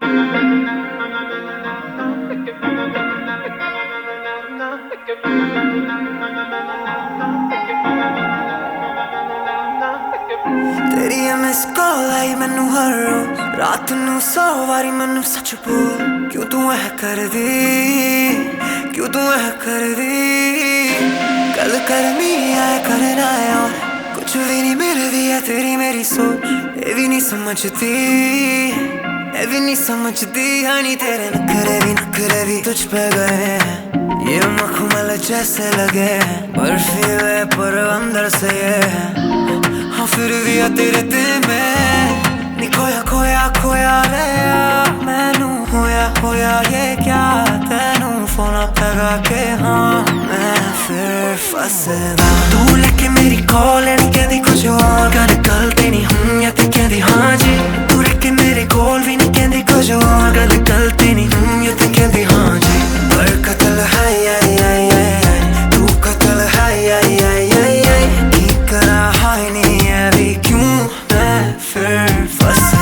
तेरी है miss call आई मैनू हर रोज रात नू 100 वारी मैनू सच बोल क्यों तू ऐ कर दी क्यों तू ऐ कर दी गल करनी है करना है और कुछ भी नहीं मिलती है तेरी मेरी सोच ये भी नहीं समझती ये भी नहीं समझती हनी तेरे नखरे भी तुझ पे गए हैं ये मखमल जैसे लगे बर्फीले पर अंदर से ये हाँ फिर भी तेरे दिल में नी खोया खोया खोया रे मैनू होया ये क्या तेनू फोन लगा के हाँ मैं फिर फसदा तू लेके मेरी कॉल नहीं कहती कुछ और गल गलती नहीं हूँ या ते कहती हाँ जी तू लेके मेरे कॉल भी नहीं कहती कुछ और गल गलती नहीं हूँ या ते कहती हाँ जी पर कत्ल है तू कत्ल है की करा हाय नहीं है भी क्यों मैं फिर फंसदा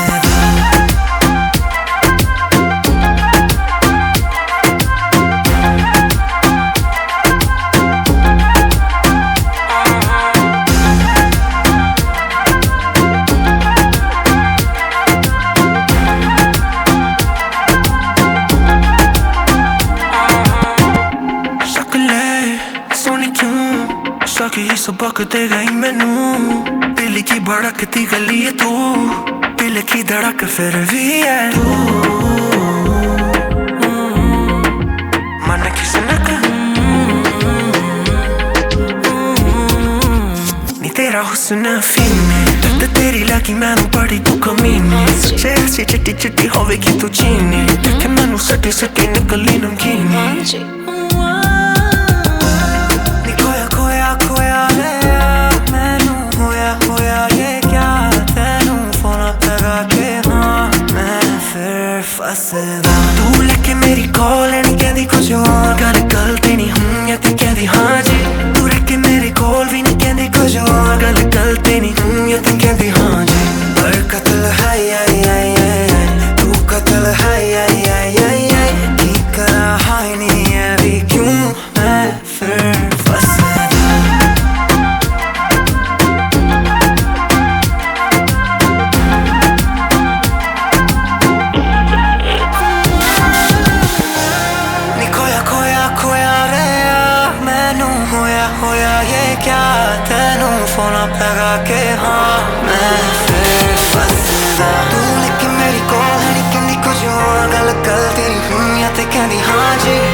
ये सबक दे गई मैनू दिल की भड़कती गली है तू दिल की धड़क फिर भी है तू मन की सनक नी तेरा हुस्न फीने दर्द तेरी लगी मैनू बड़ी तू कमीनी सोचे ऐसी चिट्टी चिट्टी होवेगी तू चीनी देखे मैनू सटी सटी निकली नमकीनी खोया रे मैनू होया ये क्या तेनू फोन लगा के हाँ मैं फिर फसदा तू लेके मेरी कॉल नहीं कहती कुछ और गल गलती नहीं हूँ या ते कहती हाँ जी तू लेके मेरी कॉल भी नहीं कहती कुछ और गल गलती नहीं हूँ या ते कहती हाँ जी पर कत्ल है तू कत्ल है की करा हाय नहीं है भी क्यों मैं फिर होया ये क्या तेनू फोन लगा के हाँ मैं फिर फसदा तू लेके मेरी कॉल नहीं कहती कुछ और गल गलती नहीं हूँ या ते कहती हाँ जी